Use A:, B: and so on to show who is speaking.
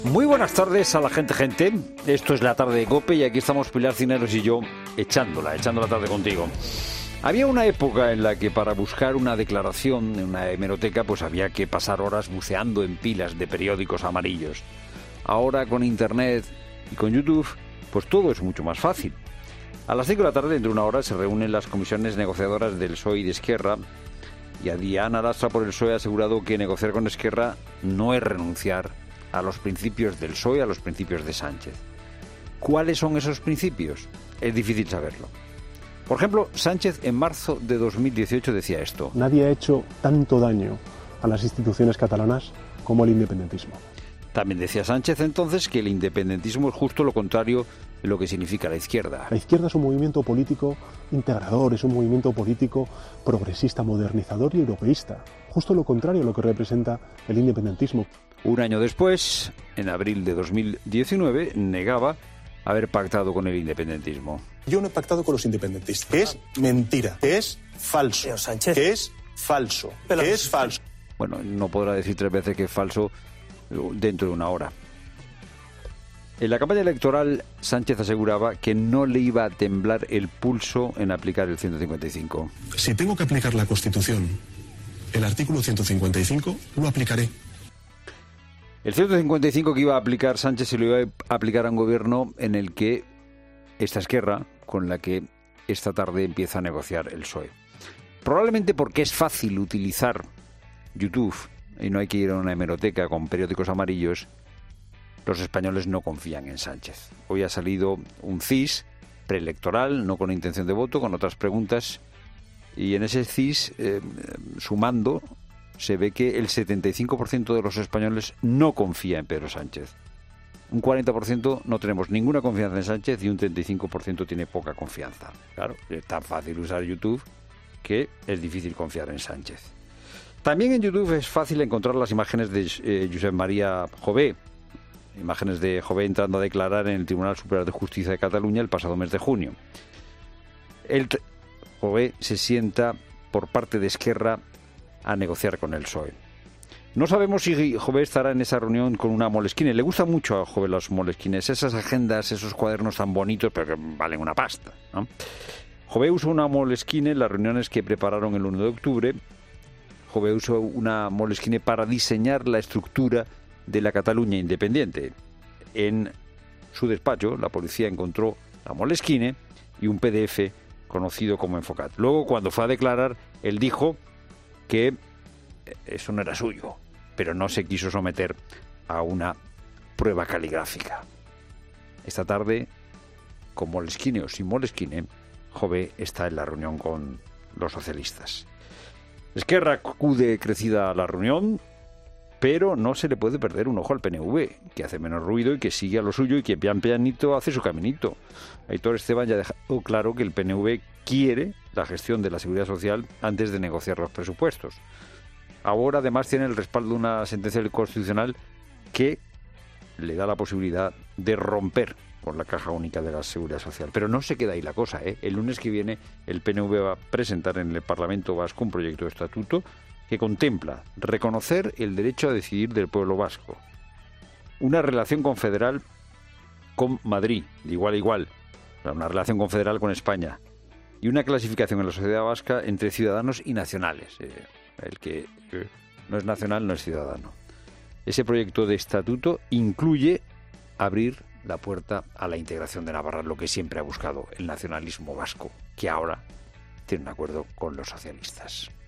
A: Muy buenas tardes a la gente. Esto es La Tarde de COPE y aquí estamos Pilar Cineros y yo echando la tarde contigo. Había una época en la que para buscar una declaración en una hemeroteca pues había que pasar horas buceando en pilas de periódicos amarillos. Ahora con Internet y con YouTube pues todo es mucho más fácil. A las 5 de la tarde, dentro de una hora, se reúnen las comisiones negociadoras del PSOE y de Esquerra y a Diana Lastra por el PSOE ha asegurado que negociar con Esquerra no es renunciar a los principios del PSOE, a los principios de Sánchez. ¿Cuáles son esos principios? Es difícil saberlo. Por ejemplo, Sánchez en marzo de 2018 decía esto:
B: nadie ha hecho tanto daño a las instituciones catalanas como el independentismo.
A: También decía Sánchez entonces que el independentismo es justo lo contrario de lo que significa la izquierda.
B: La izquierda es un movimiento político integrador, es un movimiento político progresista, modernizador y europeísta. Justo lo contrario a lo que representa el independentismo.
A: Un año después, en abril de 2019, negaba haber pactado con el independentismo.
C: Yo no he pactado con los independentistas. Que es mentira, que es falso, que es falso, que es falso.
A: Bueno, no podrá decir 3 veces que es falso dentro de una hora. En la campaña electoral, Sánchez aseguraba que no le iba a temblar el pulso en aplicar el 155.
C: Si tengo que aplicar la Constitución, el artículo 155, lo aplicaré.
A: El 155 que iba a aplicar Sánchez se lo iba a aplicar a un gobierno en el que esta Esquerra, con la que esta tarde empieza a negociar el PSOE. Probablemente porque es fácil utilizar YouTube y no hay que ir a una hemeroteca con periódicos amarillos, los españoles no confían en Sánchez. Hoy ha salido un CIS preelectoral, no con intención de voto, con otras preguntas, y en ese CIS, sumando, se ve que el 75% de los españoles no confía en Pedro Sánchez. Un 40% no tenemos ninguna confianza en Sánchez y un 35% tiene poca confianza. Claro, es tan fácil usar YouTube que es difícil confiar en Sánchez. También en YouTube es fácil encontrar las imágenes de Josep María Jové, imágenes de Jové entrando a declarar en el Tribunal Superior de Justicia de Cataluña el pasado mes de junio. Jové se sienta por parte de Esquerra a negociar con el PSOE. No sabemos si Jové estará en esa reunión con una Moleskine. Le gusta mucho a Jové los Moleskines, esas agendas, esos cuadernos tan bonitos, pero que valen una pasta, ¿no? Jové usó una Moleskine en las reuniones que prepararon el 1 de octubre. Jové usó una Moleskine para diseñar la estructura de la Cataluña independiente. En su despacho, la policía encontró la Moleskine y un PDF conocido como Enfocat. Luego, cuando fue a declarar, él dijo que eso no era suyo, pero no se quiso someter a una prueba caligráfica. Esta tarde, con Moleskine o sin Moleskine, Jové está en la reunión con los socialistas. Esquerra acude crecida a la reunión, pero no se le puede perder un ojo al PNV, que hace menos ruido y que sigue a lo suyo y que pian pianito hace su caminito. Aitor Esteban ya ha dejado claro que el PNV quiere la gestión de la seguridad social antes de negociar los presupuestos. Ahora además tiene el respaldo de una sentencia del Constitucional que le da la posibilidad de romper con la caja única de la seguridad social. Pero no se queda ahí la cosa, ¿eh? El lunes que viene el PNV va a presentar en el Parlamento Vasco un proyecto de estatuto que contempla reconocer el derecho a decidir del pueblo vasco, una relación confederal con Madrid, de igual a igual, una relación confederal con España, y una clasificación en la sociedad vasca entre ciudadanos y nacionales. El que no es nacional no es ciudadano. Ese proyecto de estatuto incluye abrir la puerta a la integración de Navarra, lo que siempre ha buscado el nacionalismo vasco, que ahora tiene un acuerdo con los socialistas.